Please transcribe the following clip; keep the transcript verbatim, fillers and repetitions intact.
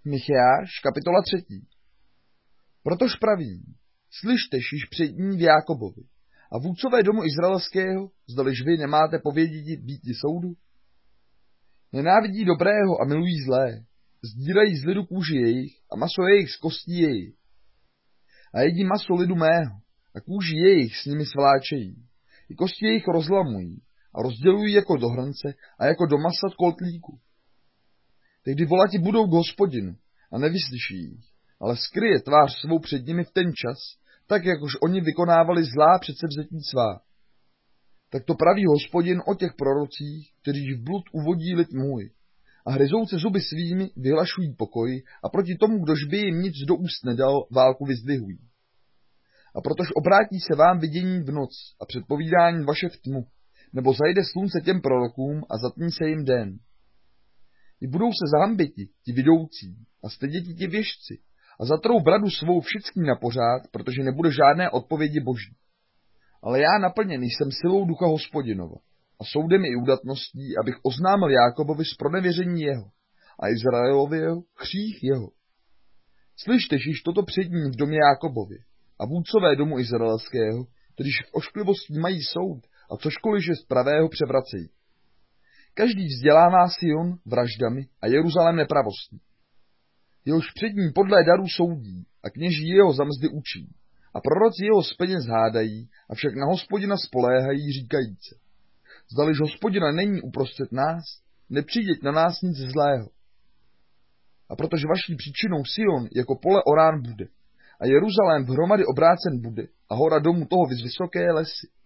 Micheáš, kapitola třetí. Protož pravím, slyšte šiž přední v Jákobovi a vůdcové domu izraelského, zdaliž vy nemáte pověděti býti soudu? Nenávidí dobrého a milují zlé, sdírají z lidu kůži jejich a maso jejich z kostí jejich. A jedí maso lidu mého a kůži jejich s nimi svláčejí. I kosti jejich rozlamují a rozdělují jako do hrnce a jako do masa koltlíku. Tehdy volati budou k Hospodinu a nevyslyší jich, ale skryje tvář svou před nimi v ten čas, tak jakož oni vykonávali zlá předsevzetí svá. Tak to praví Hospodin o těch prorocích, kteří v blud uvodí lid můj a hryzouce zuby svými vyhlašují pokoj a proti tomu, kdož by jim nic do úst nedal, válku vyzdvihují. A protože obrátí se vám vidění v noc a předpovídání vaše v tmu, nebo zajde slunce těm prorokům a zatmí se jim den. I budou se zahambiti ti vidoucí a styděti ti věštci a zatrou bradu svou všichni na pořád, protože nebude žádné odpovědi boží. Ale já naplněn jsem silou ducha Hospodinova a soudem i údatností, abych oznámil Jákobovi zpronevěření jeho a Izraelovi jeho hřích jeho. Slyšte již toto přední v domě Jákobově a vůdcové domu izraelského, kteříž v ošklivosti mají soud a cožkoliv je z pravého převracejí. Každý vzdělává Sion vraždami a Jeruzalém nepravostí. Jehož přední podlé darů soudí a kněží jeho za mzdy učí a proroci jeho z peněz hádají, avšak na Hospodina spoléhají říkajíce. Zdaliž Hospodina není uprostřed nás, nepřijděť na nás nic zlého. A protože vaší příčinou Sion jako pole orán bude a Jeruzalém v hromady obrácen bude a hora domu toho z vysoké lesy.